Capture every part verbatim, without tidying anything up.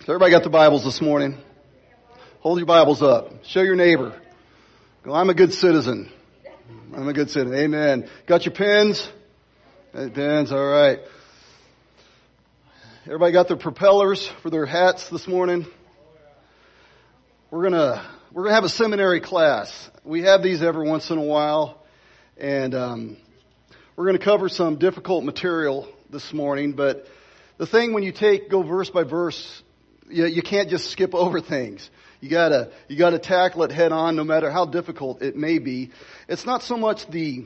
Everybody got the Bibles this morning? Hold your Bibles up. Show your neighbor. Go, I'm a good citizen. I'm a good citizen. Amen. Got your pens? Pens, all right. Everybody got their propellers for their hats this morning? We're gonna we're gonna have a seminary class. We have these every once in a while, and um, we're gonna cover some difficult material this morning. But the thing when you take go verse by verse, you, you can't just skip over things. You gotta you gotta tackle it head on, no matter how difficult it may be. It's not so much the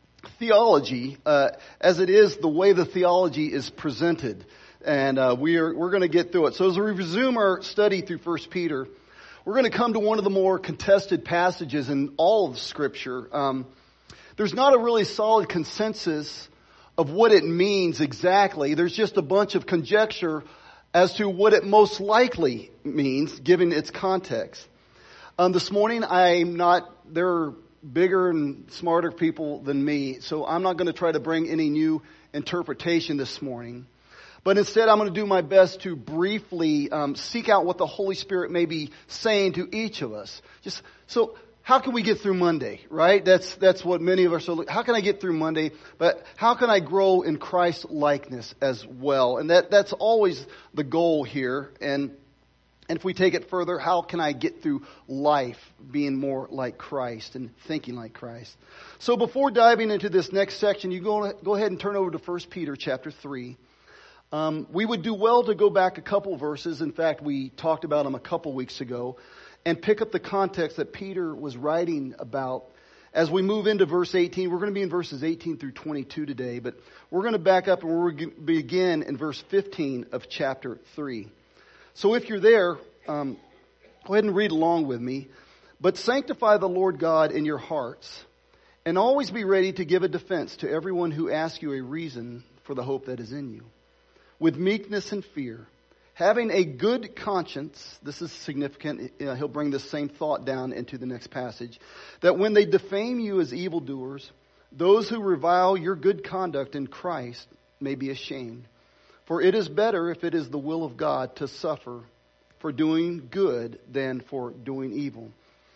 theology uh, as it is the way the theology is presented, and uh, we are we're going to get through it. So as we resume our study through First Peter, we're going to come to one of the more contested passages in all of Scripture. Um, there's not a really solid consensus of what it means exactly. There's just a bunch of conjecture as to what it most likely means, given its context. Um, this morning, I'm not, there are bigger and smarter people than me, so I'm not going to try to bring any new interpretation this morning. But instead, I'm going to do my best to briefly um, seek out what the Holy Spirit may be saying to each of us. Just so, how can we get through Monday, right? That's that's what many of us are looking. How can I get through Monday? But how can I grow in Christ likeness as well? And that that's always the goal here. And and if we take it further, how can I get through life being more like Christ and thinking like Christ? So before diving into this next section, you go go ahead and turn over to First Peter chapter three. Um, we would do well to go back a couple verses. In fact, we talked about them a couple weeks ago, and pick up the context that Peter was writing about. As we move into verse eighteen, we're going to be in verses eighteen through twenty-two today, but we're going to back up and we're going to begin in verse fifteen of chapter three. So if you're there, um, go ahead and read along with me. But sanctify the Lord God in your hearts, and always be ready to give a defense to everyone who asks you a reason for the hope that is in you, with meekness and fear, having a good conscience. This is significant. Uh, he'll bring this same thought down into the next passage. That when they defame you as evildoers, those who revile your good conduct in Christ may be ashamed. For it is better, if it is the will of God, to suffer for doing good than for doing evil.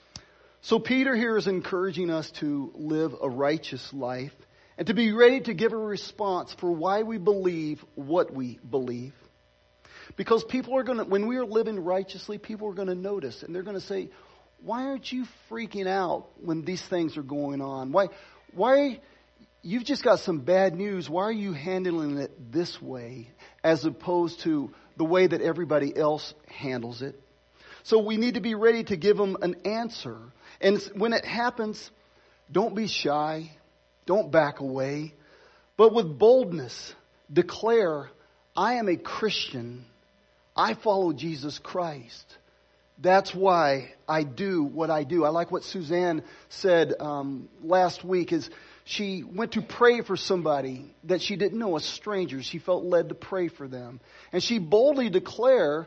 So Peter here is encouraging us to live a righteous life and to be ready to give a response for why we believe what we believe. Because people are going to, when we are living righteously, people are going to notice, and they're going to say, why aren't you freaking out when these things are going on? Why, why, you've just got some bad news. Why are you handling it this way as opposed to the way that everybody else handles it? So we need to be ready to give them an answer. And when it happens, don't be shy. Don't back away. But with boldness, declare, I am a Christian. I follow Jesus Christ. That's why I do what I do. I like what Suzanne said um, last week is she went to pray for somebody that she didn't know, a stranger. She felt led to pray for them. And she boldly declared,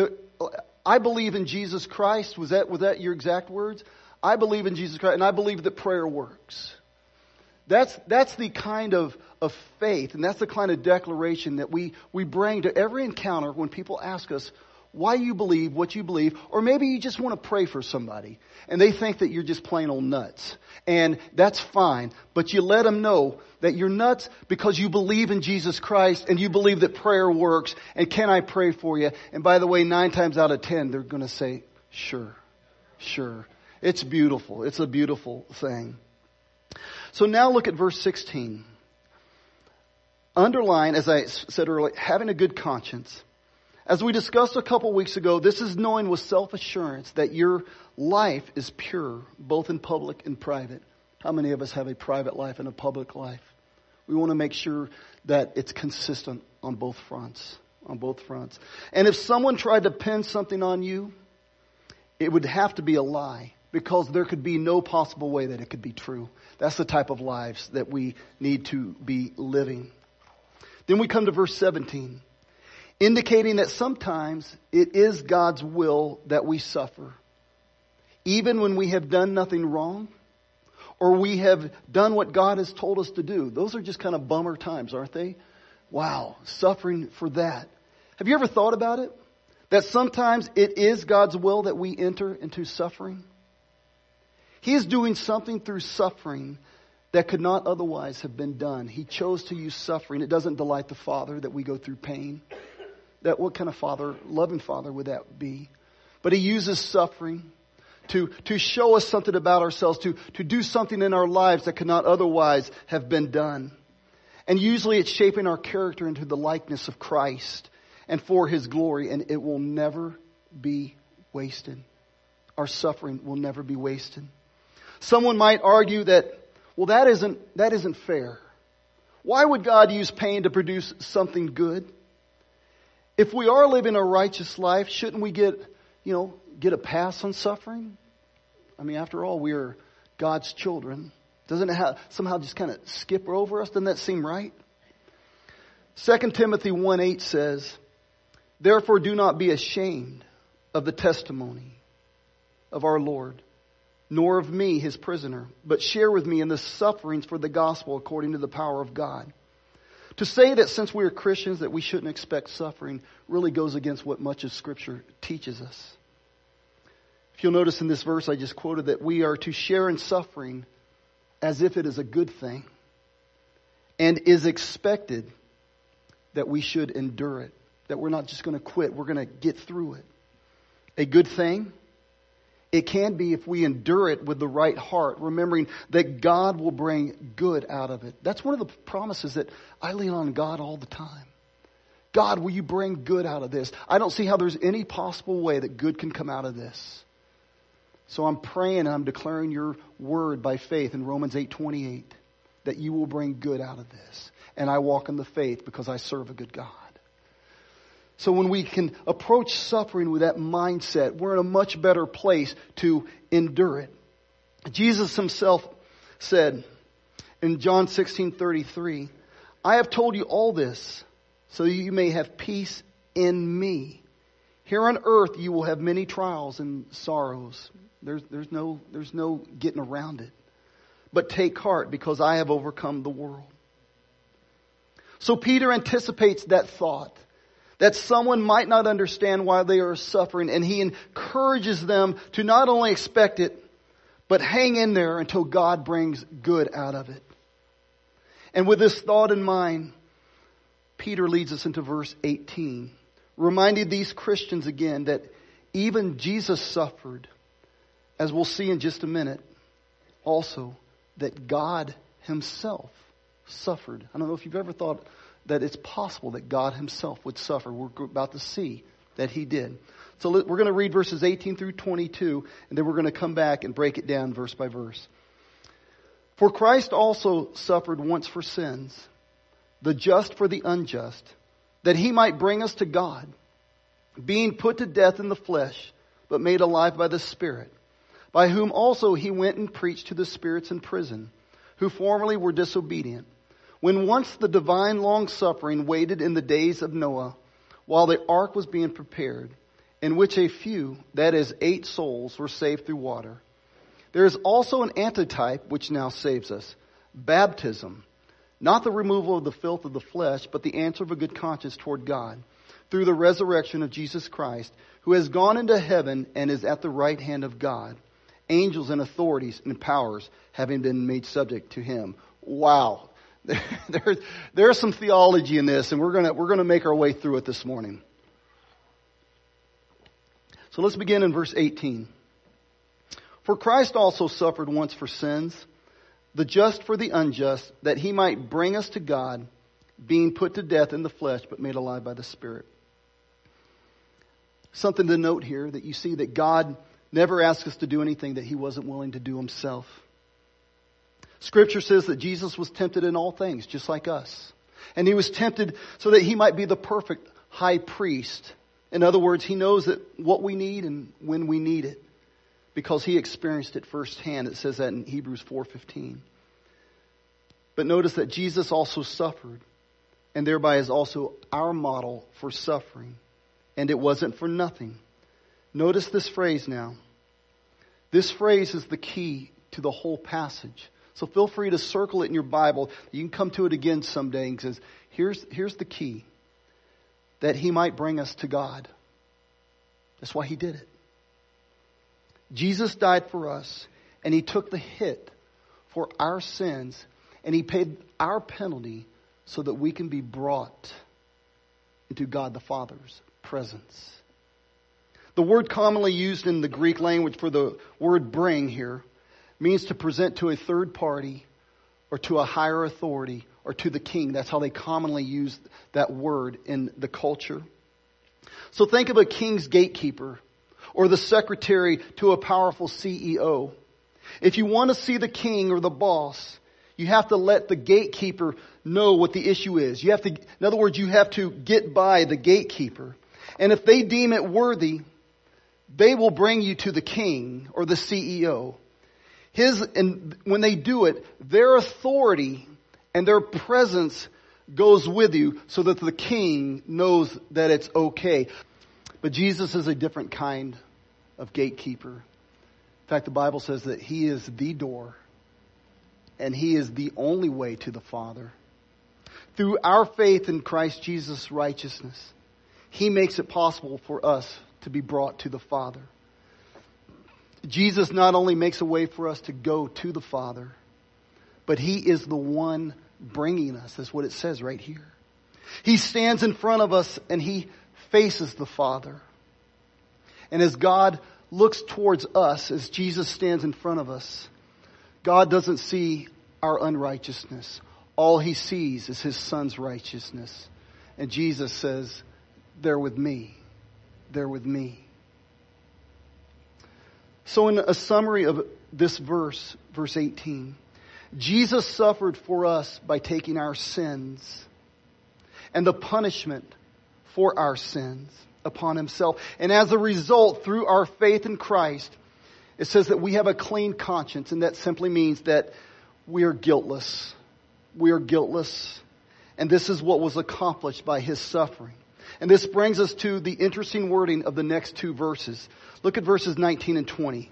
I believe in Jesus Christ. Was that, was that your exact words? I believe in Jesus Christ, and I believe that prayer works. That's that's the kind of, of faith, and that's the kind of declaration that we, we bring to every encounter when people ask us why you believe what you believe, or maybe you just want to pray for somebody, and they think that you're just plain old nuts. And that's fine, but you let them know that you're nuts because you believe in Jesus Christ, and you believe that prayer works, and can I pray for you? And by the way, nine times out of ten, they're going to say, sure, sure. It's beautiful. It's a beautiful thing. So now look at verse sixteen. Underline, as I said earlier, having a good conscience. As we discussed a couple weeks ago, this is knowing with self-assurance that your life is pure, both in public and private. How many of us have a private life and a public life? We want to make sure that it's consistent on both fronts, on both fronts. And if someone tried to pin something on you, it would have to be a lie, because there could be no possible way that it could be true. That's the type of lives that we need to be living. Then we come to verse seventeen, indicating that sometimes it is God's will that we suffer, even when we have done nothing wrong, or we have done what God has told us to do. Those are just kind of bummer times, aren't they? Wow, suffering for that. Have you ever thought about it? That sometimes it is God's will that we enter into suffering? He is doing something through suffering that could not otherwise have been done. He chose to use suffering. It doesn't delight the Father that we go through pain. That what kind of father, loving father would that be? But He uses suffering to, to show us something about ourselves, to, to do something in our lives that could not otherwise have been done. And usually it's shaping our character into the likeness of Christ and for His glory, and it will never be wasted. Our suffering will never be wasted. Someone might argue that, well, that isn't, that isn't fair. Why would God use pain to produce something good? If we are living a righteous life, shouldn't we get, you know, get a pass on suffering? I mean, after all, we are God's children. Doesn't it have, somehow just kind of skip over us? Doesn't that seem right? Second Timothy one eight says, therefore do not be ashamed of the testimony of our Lord, nor of me, His prisoner, but share with me in the sufferings for the gospel according to the power of God. To say that since we are Christians that we shouldn't expect suffering really goes against what much of Scripture teaches us. If you'll notice in this verse I just quoted that we are to share in suffering as if it is a good thing and is expected that we should endure it. That we're not just going to quit, we're going to get through it. A good thing? It can be if we endure it with the right heart, remembering that God will bring good out of it. That's one of the promises that I lean on God all the time. God, will you bring good out of this? I don't see how there's any possible way that good can come out of this. So I'm praying and I'm declaring your word by faith in Romans eight twenty-eight that you will bring good out of this. And I walk in the faith because I serve a good God. So when we can approach suffering with that mindset, we're in a much better place to endure it. Jesus Himself said in John sixteen thirty-three, I have told you all this so you may have peace in me. Here on earth you will have many trials and sorrows. There's, there's no, there's no getting around it. But take heart because I have overcome the world. So Peter anticipates that thought. That someone might not understand why they are suffering. And he encourages them to not only expect it, but hang in there until God brings good out of it. And with this thought in mind, Peter leads us into verse eighteen. Reminding these Christians again that even Jesus suffered. As we'll see in just a minute. Also, that God Himself suffered. I don't know if you've ever thought that it's possible that God Himself would suffer. We're about to see that He did. So we're going to read verses eighteen through twenty-two, and then we're going to come back and break it down verse by verse. For Christ also suffered once for sins, the just for the unjust, that He might bring us to God, being put to death in the flesh, but made alive by the Spirit, by whom also He went and preached to the spirits in prison, who formerly were disobedient, when once the divine long-suffering waited in the days of Noah, while the ark was being prepared, in which a few, that is, eight souls, were saved through water. There is also an antitype which now saves us, baptism, not the removal of the filth of the flesh, but the answer of a good conscience toward God, through the resurrection of Jesus Christ, who has gone into heaven and is at the right hand of God, angels and authorities and powers having been made subject to Him. Wow. There, there's some theology in this, and we're gonna we're gonna make our way through it this morning. So let's begin in verse eighteen. For Christ also suffered once for sins, the just for the unjust, that He might bring us to God, being put to death in the flesh, but made alive by the Spirit. Something to note here, that you see that God never asked us to do anything that He wasn't willing to do Himself. Scripture says that Jesus was tempted in all things, just like us. And He was tempted so that He might be the perfect high priest. In other words, He knows that what we need and when we need it. Because He experienced it firsthand. It says that in Hebrews four fifteen. But notice that Jesus also suffered. And thereby is also our model for suffering. And it wasn't for nothing. Notice this phrase now. This phrase is the key to the whole passage. So feel free to circle it in your Bible. You can come to it again someday and says, here's, here's the key. That He might bring us to God. That's why he did it. Jesus died for us, and he took the hit for our sins, and he paid our penalty so that we can be brought into God the Father's presence. The word commonly used in the Greek language for the word bring here means to present to a third party or to a higher authority or to the king. That's how they commonly use that word in the culture. So think of a king's gatekeeper or the secretary to a powerful C E O. If you want to see the king or the boss, you have to let the gatekeeper know what the issue is. You have to, in other words, you have to get by the gatekeeper. And if they deem it worthy, they will bring you to the king or the C E O. His, and when they do it, their authority and their presence goes with you so that the king knows that it's okay. But Jesus is a different kind of gatekeeper. In fact, the Bible says that he is the door and he is the only way to the Father. Through our faith in Christ Jesus' righteousness, he makes it possible for us to be brought to the Father. Jesus not only makes a way for us to go to the Father, but he is the one bringing us. That's what it says right here. He stands in front of us and he faces the Father. And as God looks towards us, as Jesus stands in front of us, God doesn't see our unrighteousness. All he sees is his Son's righteousness. And Jesus says, they're with me. They're with me. So in a summary of this verse, verse eighteen, Jesus suffered for us by taking our sins and the punishment for our sins upon himself. And as a result, through our faith in Christ, it says that we have a clean conscience. And that simply means that we are guiltless. We are guiltless. And this is what was accomplished by his suffering. And this brings us to the interesting wording of the next two verses. Look at verses nineteen and twenty.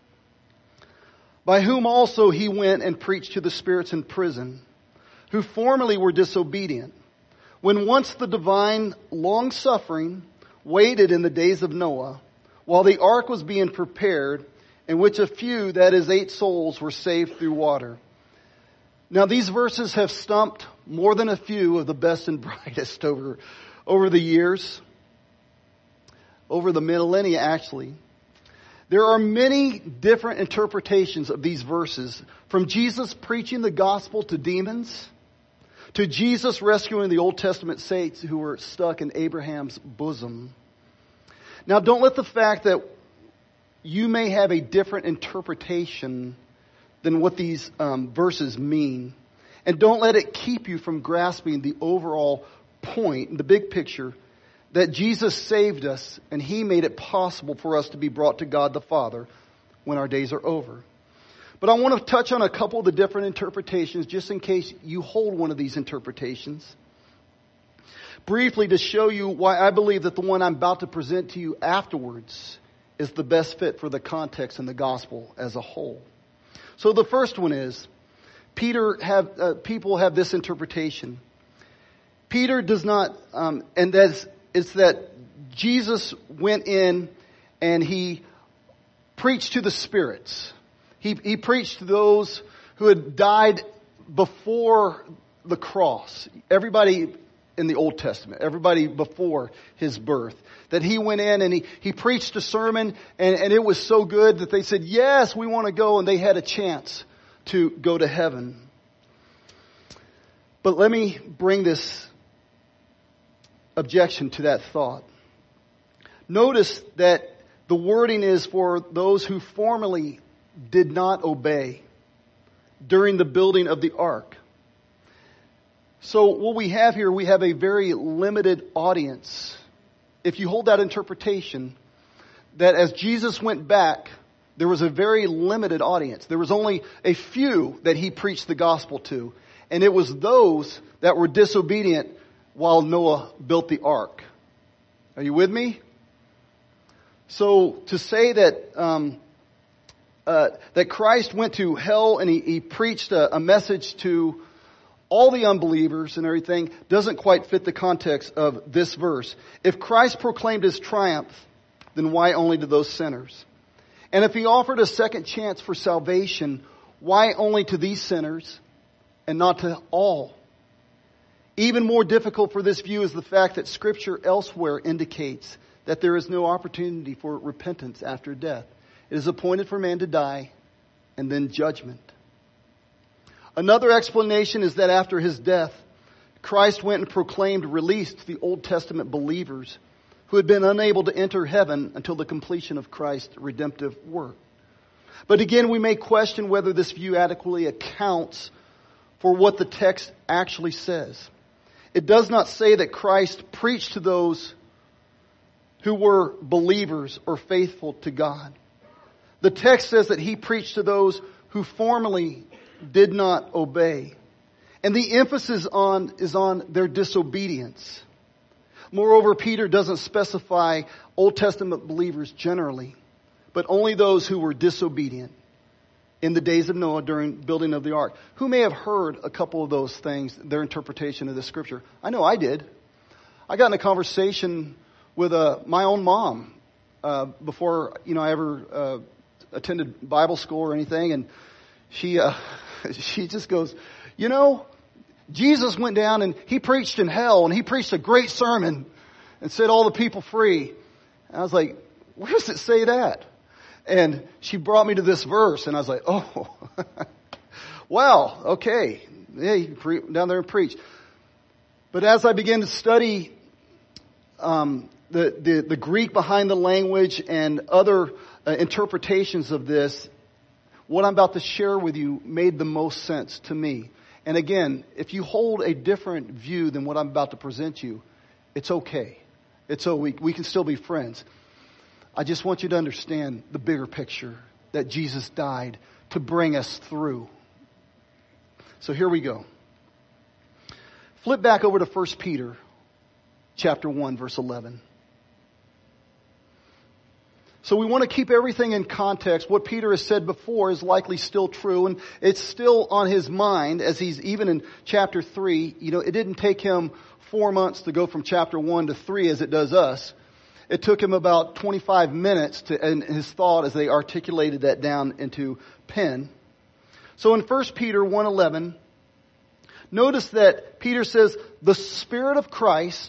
By whom also he went and preached to the spirits in prison, who formerly were disobedient, when once the divine long-suffering waited in the days of Noah, while the ark was being prepared, in which a few, that is eight souls, were saved through water. Now these verses have stumped more than a few of the best and brightest over Over the years, over the millennia actually. There are many different interpretations of these verses, from Jesus preaching the gospel to demons, to Jesus rescuing the Old Testament saints who were stuck in Abraham's bosom. Now don't let the fact that you may have a different interpretation than what these um, verses mean, and don't let it keep you from grasping the overall point, the big picture, that Jesus saved us and he made it possible for us to be brought to God the Father when our days are over. But I want to touch on a couple of the different interpretations just in case you hold one of these interpretations. Briefly, to show you why I believe that the one I'm about to present to you afterwards is the best fit for the context and the gospel as a whole. So the first one is, Peter have uh, people have this interpretation. Peter does not, um, and that's, it's that Jesus went in and he preached to the spirits. He, he preached to those who had died before the cross. Everybody in the Old Testament, everybody before his birth. That he went in and he, he preached a sermon and, and it was so good that they said, yes, we want to go, and they had a chance to go to heaven. But let me bring this objection to that thought. Notice that the wording is for those who formerly did not obey during the building of the ark. So what we have here, we have a very limited audience. If you hold that interpretation, that as Jesus went back, there was a very limited audience. There was only a few that he preached the gospel to. And it was those that were disobedient while Noah built the ark. Are you with me? So to say that um, uh, that Christ went to hell and he, he preached a, a message to all the unbelievers and everything doesn't quite fit the context of this verse. If Christ proclaimed his triumph then why only to those sinners? And if he offered a second chance for salvation, why only to these sinners and not to all? Even more difficult for this view is the fact that Scripture elsewhere indicates that there is no opportunity for repentance after death. It is appointed for man to die and then judgment. Another explanation is that after his death, Christ went and proclaimed release to the Old Testament believers who had been unable to enter heaven until the completion of Christ's redemptive work. But again, we may question whether this view adequately accounts for what the text actually says. It does not say that Christ preached to those who were believers or faithful to God. The text says that he preached to those who formerly did not obey. And the emphasis on is on their disobedience. Moreover, Peter doesn't specify Old Testament believers generally, but only those who were disobedient in the days of Noah during building of the ark. Who may have heard a couple of those things, their interpretation of the Scripture? I know I did. I got in a conversation with uh, my own mom uh, before you know I ever uh, attended Bible school or anything, and she uh, she just goes, you know, Jesus went down and he preached in hell and he preached a great sermon and set all the people free. And I was like, where does it say that? And she brought me to this verse and I was like, oh, wow, okay. Yeah, you can pre- down there and preach. But as I began to study um, the, the, the Greek behind the language and other uh, interpretations of this, what I'm about to share with you made the most sense to me. And again, if you hold a different view than what I'm about to present you, it's okay. It's so we, we can still be friends. I just want you to understand the bigger picture that Jesus died to bring us through. So here we go. Flip back over to First Peter chapter one, verse eleven. So we want to keep everything in context. What Peter has said before is likely still true, and it's still on his mind as he's even in chapter three. You know, it didn't take him four months to go from chapter one to three as it does us. It took him about twenty-five minutes to, in his thought as they articulated that down into pen. So in First Peter one eleven, notice that Peter says, the Spirit of Christ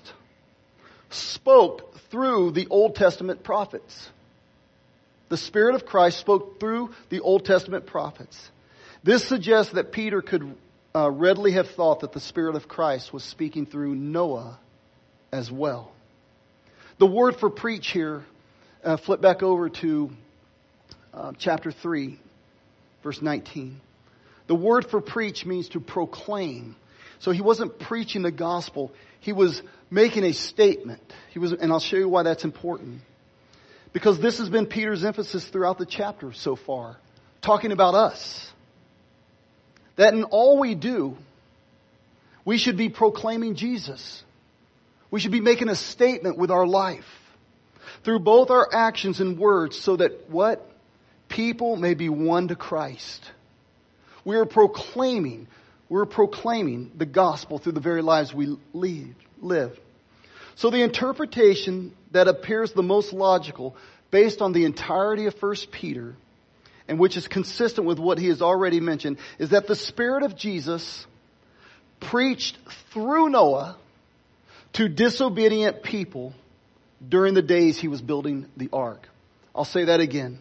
spoke through the Old Testament prophets. The Spirit of Christ spoke through the Old Testament prophets. This suggests that Peter could uh, readily have thought that the Spirit of Christ was speaking through Noah as well. The word for preach here, uh, flip back over to uh, chapter three, verse nineteen. The word for preach means to proclaim. So he wasn't preaching the gospel. He was making a statement. He was, and I'll show you why that's important. Because this has been Peter's emphasis throughout the chapter so far, talking about us. That in all we do, we should be proclaiming Jesus. We should be making a statement with our life through both our actions and words so that what? People may be won to Christ. We are proclaiming, we're proclaiming the gospel through the very lives we lead, live. So the interpretation that appears the most logical based on the entirety of First Peter, and which is consistent with what he has already mentioned, is that the Spirit of Jesus preached through Noah to disobedient people during the days he was building the ark. I'll say that again.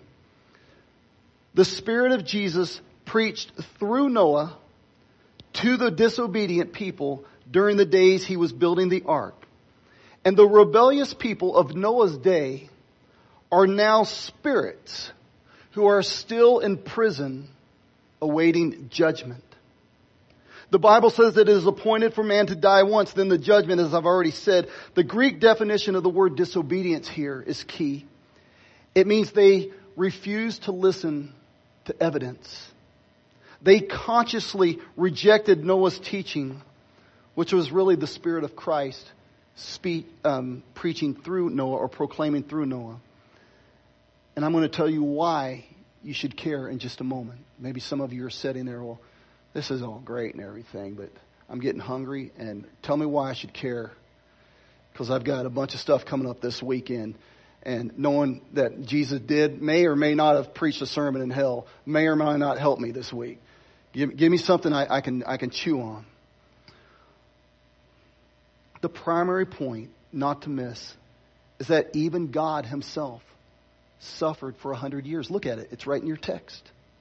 The Spirit of Jesus preached through Noah to the disobedient people during the days he was building the ark. And the rebellious people of Noah's day are now spirits who are still in prison awaiting judgment. The Bible says that it is appointed for man to die once, then the judgment, as I've already said. The Greek definition of the word disobedience here is key. It means they refused to listen to evidence. They consciously rejected Noah's teaching, which was really the Spirit of Christ speak, um, preaching through Noah or proclaiming through Noah. And I'm going to tell you why you should care in just a moment. Maybe some of you are sitting there, well, this is all great and everything, but I'm getting hungry, and tell me why I should care. Because I've got a bunch of stuff coming up this weekend. And knowing that Jesus did, may or may not have preached a sermon in hell, may or may not help me this week. Give, give me something I, I can I can chew on. The primary point not to miss is that even God himself suffered for a hundred years. Look at it. It's right in your text.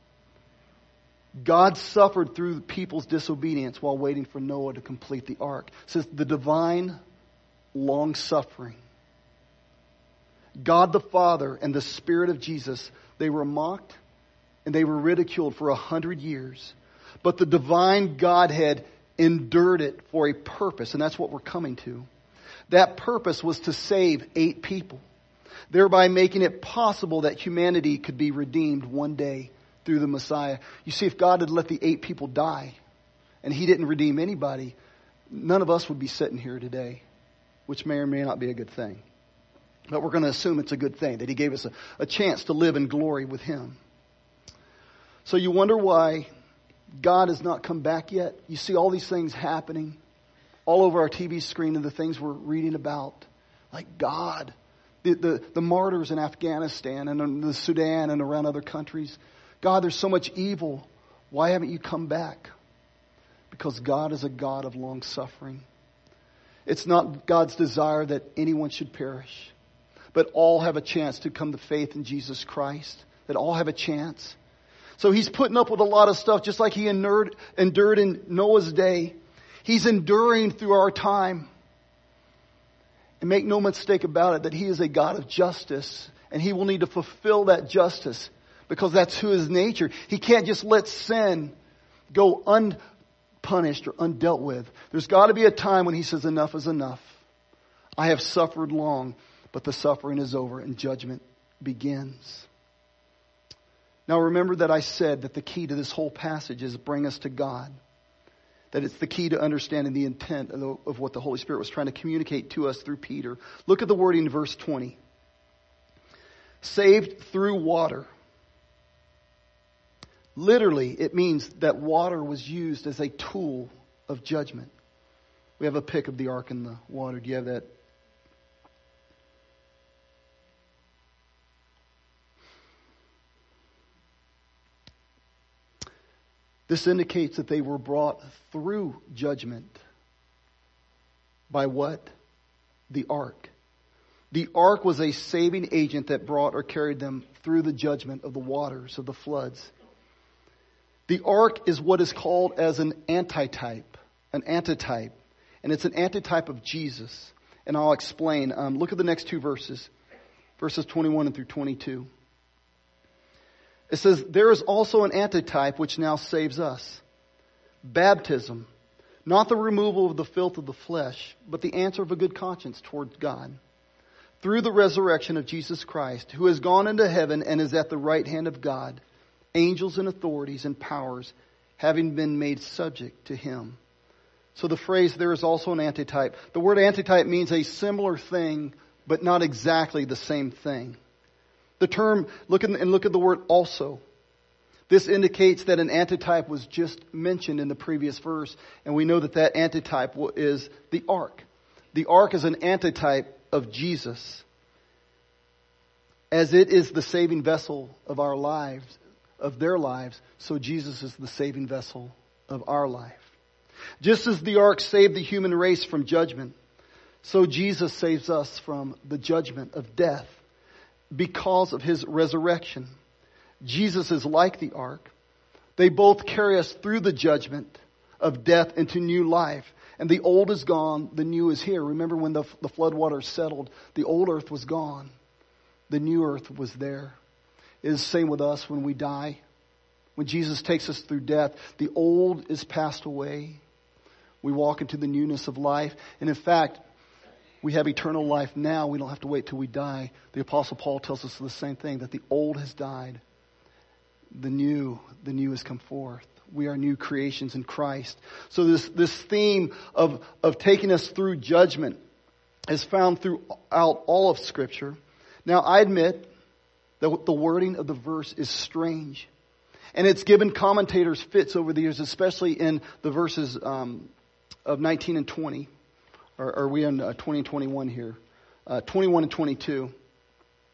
God suffered through the people's disobedience while waiting for Noah to complete the ark. It says the divine long suffering. God the Father and the Spirit of Jesus, they were mocked and they were ridiculed for a hundred years. But the divine Godhead endured it for a purpose, and that's what we're coming to. That purpose was to save eight people, thereby making it possible that humanity could be redeemed one day through the Messiah. You see, if God had let the eight people die and he didn't redeem anybody, none of us would be sitting here today, which may or may not be a good thing. But we're going to assume it's a good thing, that he gave us a, a chance to live in glory with him. So you wonder why God has not come back yet. You see all these things happening all over our T V screen and the things we're reading about. Like God, the, the, the martyrs in Afghanistan and in the Sudan and around other countries. God, there's so much evil. Why haven't you come back? Because God is a God of long suffering. It's not God's desire that anyone should perish, but all have a chance to come to faith in Jesus Christ. That all have a chance. So he's putting up with a lot of stuff just like he endured, endured in Noah's day. He's enduring through our time. And make no mistake about it that he is a God of justice. And he will need to fulfill that justice because that's who his nature. He can't just let sin go unpunished or undealt with. There's got to be a time when he says enough is enough. I have suffered long, but the suffering is over and judgment begins. Now remember that I said that the key to this whole passage is bring us to God. That it's the key to understanding the intent of, the, of what the Holy Spirit was trying to communicate to us through Peter. Look at the wording in verse twenty. Saved through water. Literally, it means that water was used as a tool of judgment. We have a pic of the ark in the water. Do you have that? This indicates that they were brought through judgment. By what? The ark. The ark was a saving agent that brought or carried them through the judgment of the waters of the floods. The ark is what is called as an antitype. An antitype. And it's an antitype of Jesus. And I'll explain. Um, look at the next two verses. Verses twenty-one and through twenty-two. It says, there is also an antitype which now saves us. Baptism. Not the removal of the filth of the flesh, but the answer of a good conscience toward God. Through the resurrection of Jesus Christ, who has gone into heaven and is at the right hand of God, angels and authorities and powers having been made subject to him. So the phrase, there is also an antitype. The word antitype means a similar thing, but not exactly the same thing. The term, look at, and look at the word also. This indicates that an antitype was just mentioned in the previous verse. And we know that that antitype is the ark. The ark is an antitype of Jesus. As it is the saving vessel of our lives, of their lives, so Jesus is the saving vessel of our life. Just as the ark saved the human race from judgment, so Jesus saves us from the judgment of death. Because of his resurrection. Jesus is like the ark. They both carry us through the judgment of death into new life. And the old is gone, the new is here. Remember when the, the flood waters settled, the old earth was gone. The new earth was there. It is the same with us when we die. When Jesus takes us through death, the old is passed away. We walk into the newness of life. And in fact, we have eternal life now. We don't have to wait till we die. The Apostle Paul tells us the same thing, that the old has died. The new, the new has come forth. We are new creations in Christ. So this, this theme of, of taking us through judgment is found throughout all of Scripture. Now, I admit that the wording of the verse is strange. And it's given commentators fits over the years, especially in the verses um, of nineteen and twenty. Or are we on uh, twenty and twenty-one here? Uh, twenty-one and twenty-two.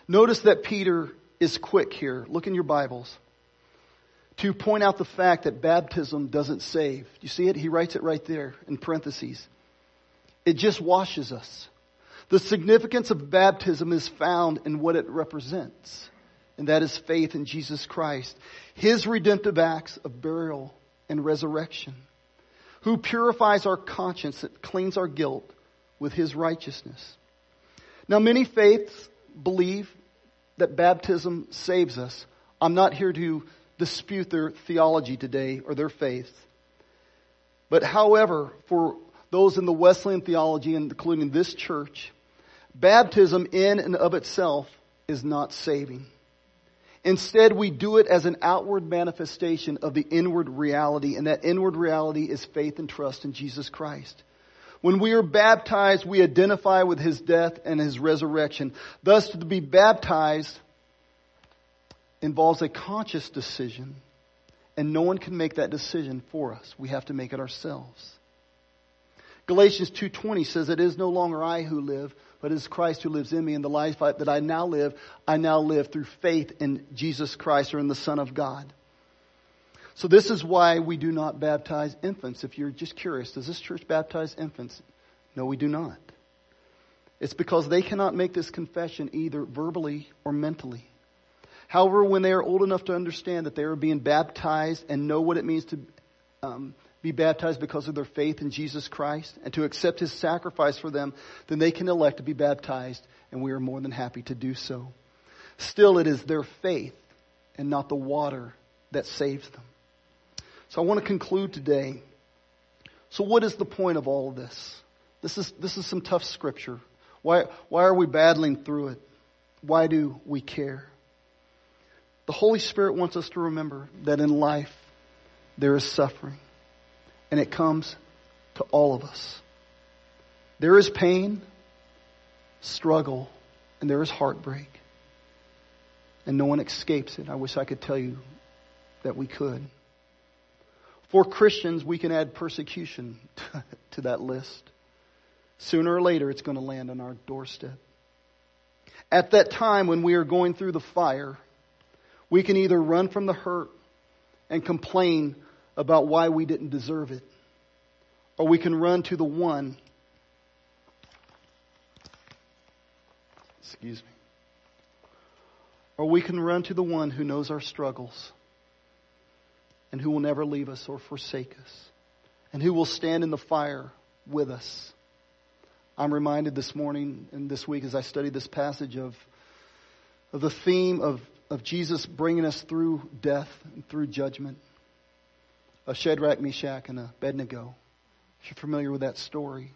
Notice that Peter is quick here. Look in your Bibles. To point out the fact that baptism doesn't save. You see it? He writes it right there in parentheses. It just washes us. The significance of baptism is found in what it represents. And that is faith in Jesus Christ. His redemptive acts of burial and resurrection. Who purifies our conscience, that cleans our guilt with His righteousness. Now many faiths believe that baptism saves us. I'm not here to dispute their theology today or their faith. But however, for those in the Wesleyan theology, including this church, baptism in and of itself is not saving. Instead, we do it as an outward manifestation of the inward reality, and that inward reality is faith and trust in Jesus Christ. When we are baptized, we identify with His death and His resurrection. Thus, to be baptized involves a conscious decision, and no one can make that decision for us. We have to make it ourselves. Galatians two twenty says, "It is no longer I who live, but it is Christ who lives in me. And the life that I now live, I now live through faith in Jesus Christ, or in the Son of God." So this is why we do not baptize infants. If you're just curious, does this church baptize infants? No, we do not. It's because they cannot make this confession either verbally or mentally. However, when they are old enough to understand that they are being baptized and know what it means to um, be baptized because of their faith in Jesus Christ and to accept His sacrifice for them, then they can elect to be baptized, and we are more than happy to do so. Still, it is their faith and not the water that saves them. So I want to conclude today. So what is the point of all of this? This is this is some tough scripture. Why why are we battling through it? Why do we care? The Holy Spirit wants us to remember that in life there is suffering. And it comes to all of us. There is pain, struggle, and there is heartbreak. And no one escapes it. I wish I could tell you that we could. For Christians, we can add persecution to that list. Sooner or later, it's going to land on our doorstep. At that time, when we are going through the fire, we can either run from the hurt and complain about why we didn't deserve it, or we can run to the one, excuse me, or we can run to the one who knows our struggles and who will never leave us or forsake us, and who will stand in the fire with us. I'm reminded this morning and this week as I studied this passage of, of the theme of, of Jesus bringing us through death and through judgment. Of Shadrach, Meshach, and Abednego. If you're familiar with that story.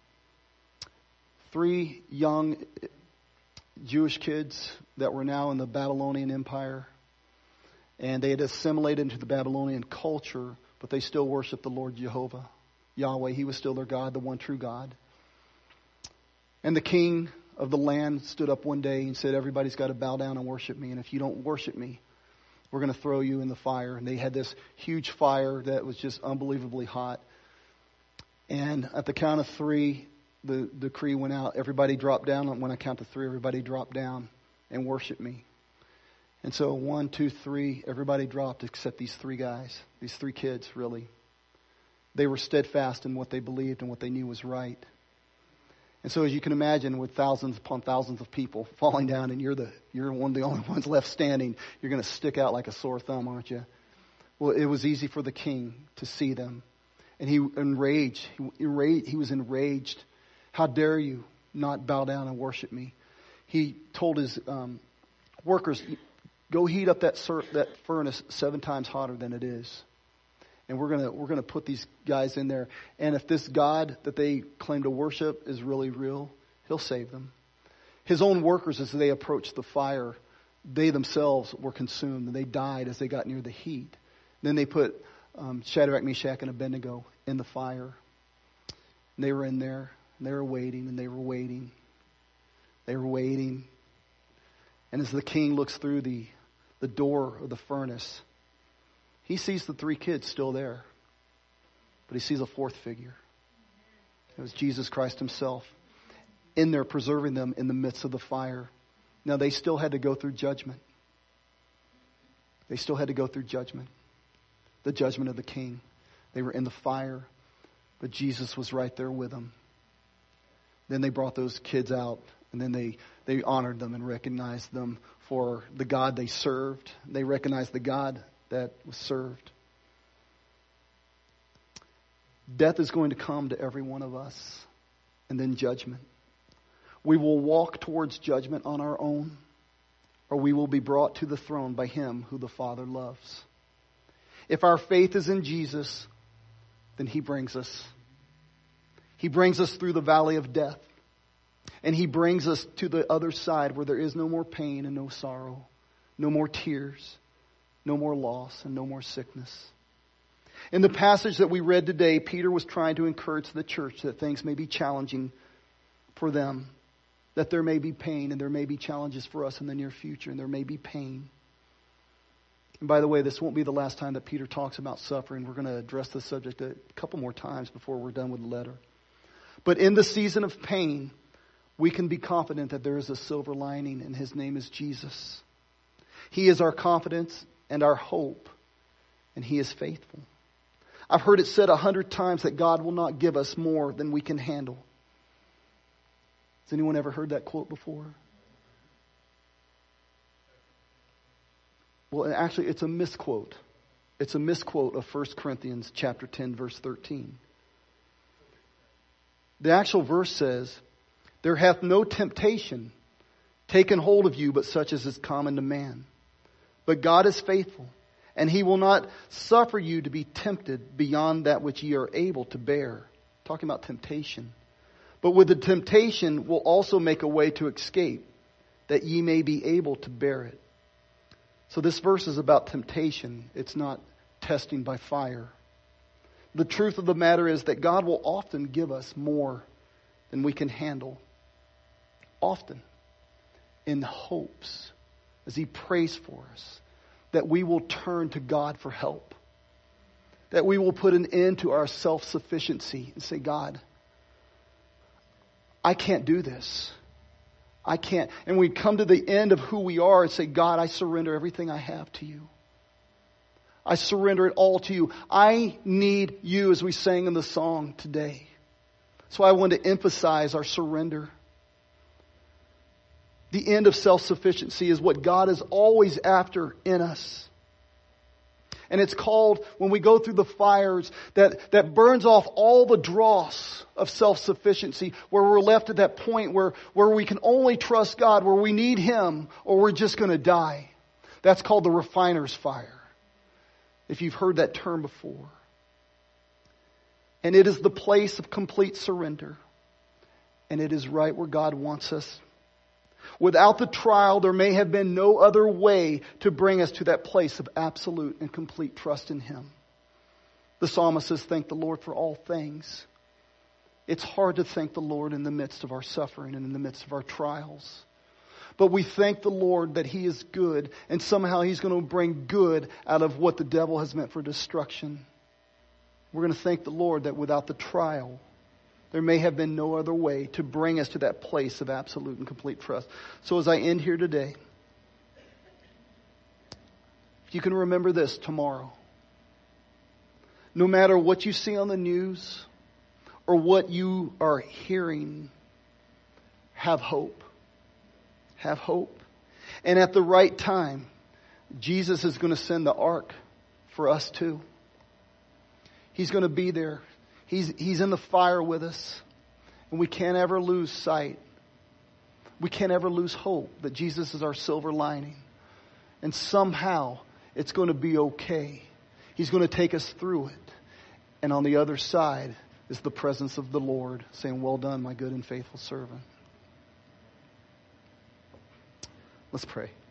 Three young Jewish kids that were now in the Babylonian Empire. And they had assimilated into the Babylonian culture, but they still worshiped the Lord Jehovah, Yahweh. He was still their God, the one true God. And the king of the land stood up one day and said, everybody's got to bow down and worship me. And if you don't worship me, we're going to throw you in the fire. And they had this huge fire that was just unbelievably hot. And at the count of three, the decree went out. Everybody dropped down. When I count to three, everybody dropped down and worship me. And so one, two, three, everybody dropped except these three guys, these three kids, really. They were steadfast in what they believed and what they knew was right. And so as you can imagine, with thousands upon thousands of people falling down, and you're the you're one of the only ones left standing, you're going to stick out like a sore thumb, aren't you? Well, it was easy for the king to see them. And he enraged. He, enraged, he was enraged. How dare you not bow down and worship me? He told his um, workers, go heat up that sur- that furnace seven times hotter than it is. And we're gonna we're gonna put these guys in there. And if this God that they claim to worship is really real, He'll save them. His own workers, as they approached the fire, they themselves were consumed and they died as they got near the heat. Then they put um, Shadrach, Meshach, and Abednego in the fire. And they were in there and they were waiting and they were waiting. They were waiting. And as the king looks through the the door of the furnace, he sees the three kids still there. But he sees a fourth figure. It was Jesus Christ Himself in there preserving them in the midst of the fire. Now, they still had to go through judgment. They still had to go through judgment. The judgment of the king. They were in the fire, but Jesus was right there with them. Then they brought those kids out, and then they, they honored them and recognized them for the God they served. They recognized the God that was served. Death is going to come to every one of us, and then judgment. We will walk towards judgment on our own, or we will be brought to the throne by Him who the Father loves. If our faith is in Jesus, then He brings us. He brings us through the valley of death. And He brings us to the other side where there is no more pain and no sorrow, no more tears, no more loss, and no more sickness. In the passage that we read today, Peter was trying to encourage the church that things may be challenging for them, that there may be pain and there may be challenges for us in the near future, and there may be pain. And by the way, this won't be the last time that Peter talks about suffering. We're going to address this subject a couple more times before we're done with the letter. But in the season of pain, we can be confident that there is a silver lining, and His name is Jesus. He is our confidence and our hope, and He is faithful. I've heard it said a hundred times that God will not give us more than we can handle. Has anyone ever heard that quote before? Well, actually, it's a misquote. It's a misquote of First Corinthians chapter ten, verse thirteen. The actual verse says, "There hath no temptation taken hold of you but such as is common to man. But God is faithful, and He will not suffer you to be tempted beyond that which ye are able to bear." Talking about temptation. "But with the temptation will also make a way to escape, that ye may be able to bear it." So this verse is about temptation. It's not testing by fire. The truth of the matter is that God will often give us more than we can handle. Often. In hopes, as He prays for us, that we will turn to God for help. That we will put an end to our self-sufficiency and say, "God, I can't do this. I can't." And we come to the end of who we are and say, "God, I surrender everything I have to You. I surrender it all to You. I need You," as we sang in the song today. So I want to emphasize our surrender. The end of self-sufficiency is what God is always after in us. And it's called, when we go through the fires, that, that burns off all the dross of self-sufficiency, where we're left at that point where, where we can only trust God, where we need Him, or we're just going to die. That's called the refiner's fire, if you've heard that term before. And it is the place of complete surrender. And it is right where God wants us. Without the trial, there may have been no other way to bring us to that place of absolute and complete trust in Him. The psalmist says, "Thank the Lord for all things." It's hard to thank the Lord in the midst of our suffering and in the midst of our trials. But we thank the Lord that He is good, and somehow He's going to bring good out of what the devil has meant for destruction. We're going to thank the Lord that without the trial, there may have been no other way to bring us to that place of absolute and complete trust. So as I end here today, if you can remember this tomorrow, no matter what you see on the news or what you are hearing, have hope. Have hope. And at the right time, Jesus is going to send the ark for us too. He's going to be there. He's, he's in the fire with us. And we can't ever lose sight. We can't ever lose hope that Jesus is our silver lining. And somehow it's going to be okay. He's going to take us through it. And on the other side is the presence of the Lord saying, "Well done, my good and faithful servant." Let's pray.